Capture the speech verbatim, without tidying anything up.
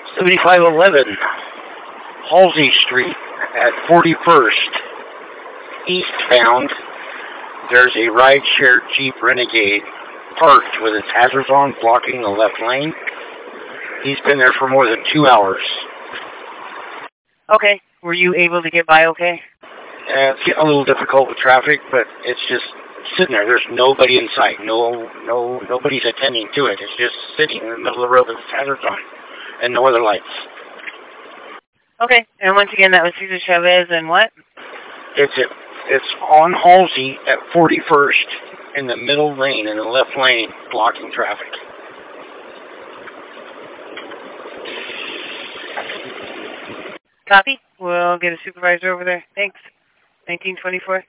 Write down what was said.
seventy-five eleven Halsey Street at forty-first eastbound. There's a ride-share Jeep Renegade parked with its hazards on, blocking the left lane. He's been there for more than two hours. Okay. Were you able to get by okay? Uh, it's getting a little difficult with traffic, but it's just sitting there. There's nobody in sight. No, no, nobody's attending to it. It's just sitting in the middle of the road with its hazards on and no other lights. Okay. And once again, that was Cesar Chavez and what? It's it. It's on Halsey at forty-first in the middle lane, in the left lane, blocking traffic. Copy. We'll get a supervisor over there. Thanks. nineteen twenty-four.